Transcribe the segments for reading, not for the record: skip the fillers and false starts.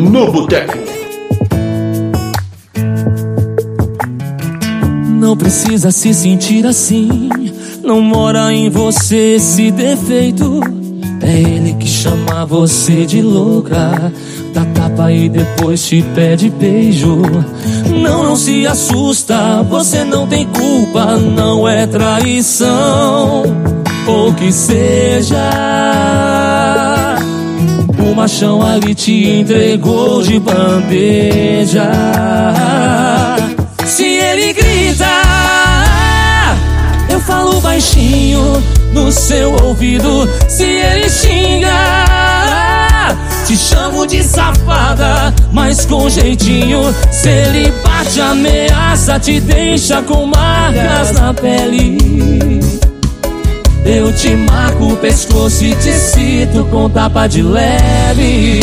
no Boteco. Não precisa se sentir assim, não mora em você esse defeito. É ele que chama você de louca, dá tapa e depois te pede beijo. Não se assusta, você não tem culpa, não é traição. Ou que seja, o machão ali te entregou de bandeja. Se ele grita, eu falo baixinho no seu ouvido. Se ele xinga, te chamo de safada, mas com jeitinho. Se ele bate, ameaça, te deixa com marcas na pele. Eu te marco o pescoço e te cito com tapa de leve.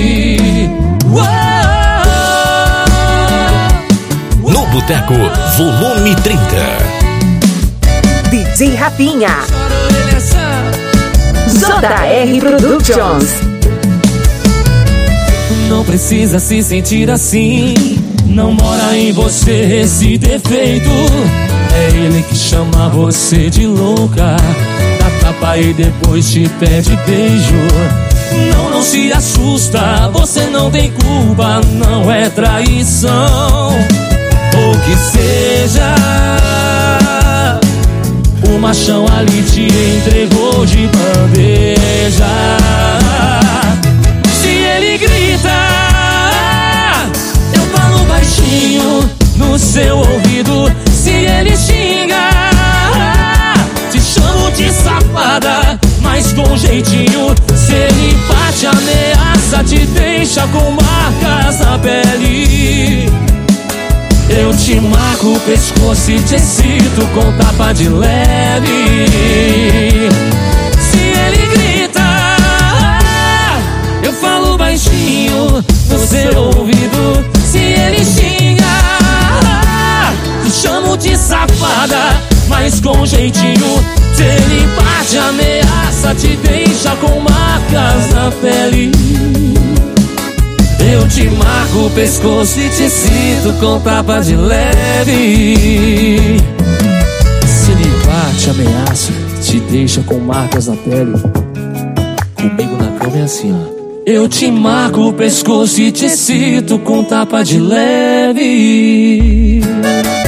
No Boteco, volume 30. DJ Rafinha, JR Productions. Não precisa se sentir assim, não mora em você esse defeito. É ele que chama você de louca, dá tapa e depois te pede beijo. Não se assusta, você não tem culpa, não é traição. Ou que seja, o machão ali te entregou de bandeja. Se ele grita, eu falo baixinho no seu ouvido. Se ele xinga, te chamo de safada, mas com jeitinho. Se ele bate, ameaça, te deixa com marcas na pele. Eu te marco o pescoço e te excito com tapa de leve. Se ele grita, eu falo baixinho no seu ouvido. Se ele xinga, te chamo de safada, mas com jeitinho. Se ele bate, ameaça, te deixa com marcas na pele. Eu te marco o pescoço e te cito com tapa de leve. Se ele bate, ameaça, te deixa com marcas na pele. Comigo na cama é assim, ó. Eu te marco o pescoço e te cito com tapa de leve.